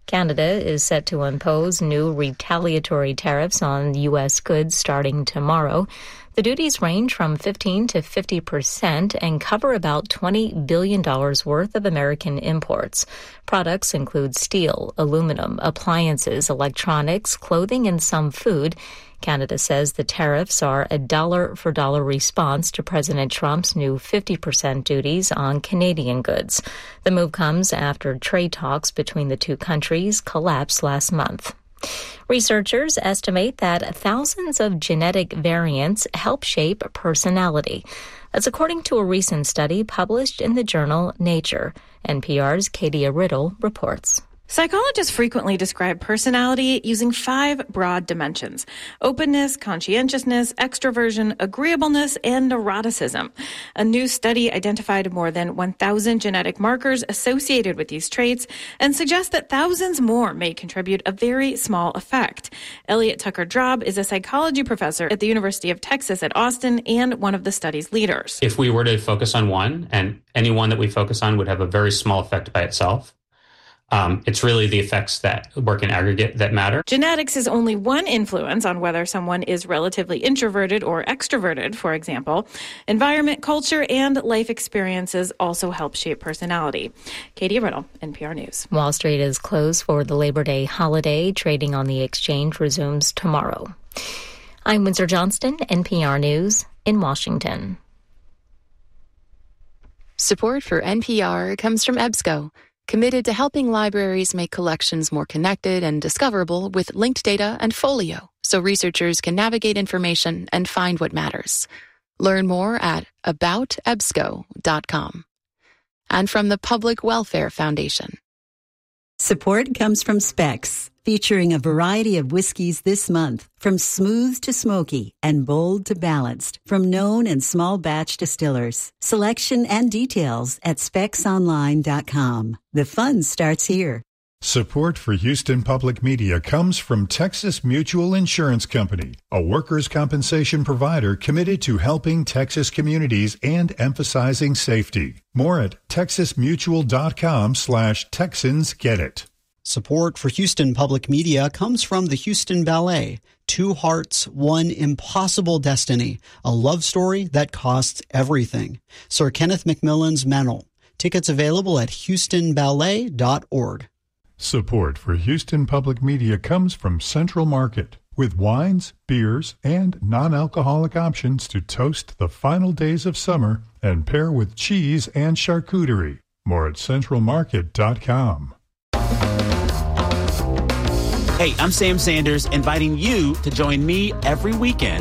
Canada is set to impose new retaliatory tariffs on U.S. goods starting tomorrow. The duties range from 15% to 50% and cover about $20 billion worth of American imports. Products include steel, aluminum, appliances, electronics, clothing, and some food. Canada says the tariffs are a dollar-for-dollar response to President Trump's new 50% duties on Canadian goods. The move comes after trade talks between the two countries collapsed last month. Researchers estimate that thousands of genetic variants help shape personality. That's according to a recent study published in the journal Nature. NPR's Katie Riddle reports. Psychologists frequently describe personality using 5 broad dimensions: openness, conscientiousness, extroversion, agreeableness, and neuroticism. A new study identified more than 1,000 genetic markers associated with these traits and suggests that thousands more may contribute a very small effect. Elliot Tucker-Drob is a psychology professor at the University of Texas at Austin and one of the study's leaders. If we were to focus on one, and any one that we focus on would have a very small effect by itself, it's really the effects that work in aggregate that matter. Genetics is only one influence on whether someone is relatively introverted or extroverted, for example. Environment, culture, and life experiences also help shape personality. Katie Riddle, NPR News. Wall Street is closed for the Labor Day holiday. Trading on the exchange resumes tomorrow. I'm Windsor Johnston, NPR News in Washington. Support for NPR comes from EBSCO, committed to helping libraries make collections more connected and discoverable with linked data and Folio, so researchers can navigate information and find what matters. Learn more at aboutebsco.com. And from the Public Welfare Foundation. Support comes from Specs, featuring a variety of whiskeys this month, from smooth to smoky and bold to balanced, from known and small batch distillers. Selection and details at specsonline.com. The fun starts here. Support for Houston Public Media comes from Texas Mutual Insurance Company, a workers' compensation provider committed to helping Texas communities and emphasizing safety. More at texasmutual.com/Texans Get It. Support for Houston Public Media comes from the Houston Ballet. 2 Hearts, One Impossible Destiny, a love story that costs everything. Sir Kenneth Macmillan's Meynell. Tickets available at houstonballet.org. Support for Houston Public Media comes from Central Market, with wines, beers, and non-alcoholic options to toast the final days of summer and pair with cheese and charcuterie. More at centralmarket.com. Hey, I'm Sam Sanders, inviting you to join me every weekend